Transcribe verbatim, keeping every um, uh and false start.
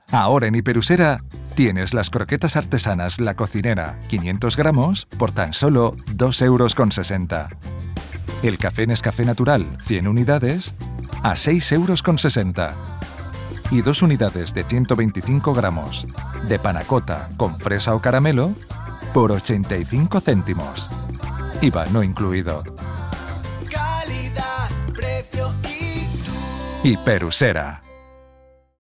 Ahora en Hiperusera tienes las croquetas artesanas La Cocinera, quinientos gramos, por tan solo dos euros con sesenta. El café Nescafé Natural, cien unidades, a seis euros con sesenta. Y dos unidades de ciento veinticinco gramos de panacota con fresa o caramelo por ochenta y cinco céntimos. I V A no incluido. Calidad, precio y tú. Hiperusera.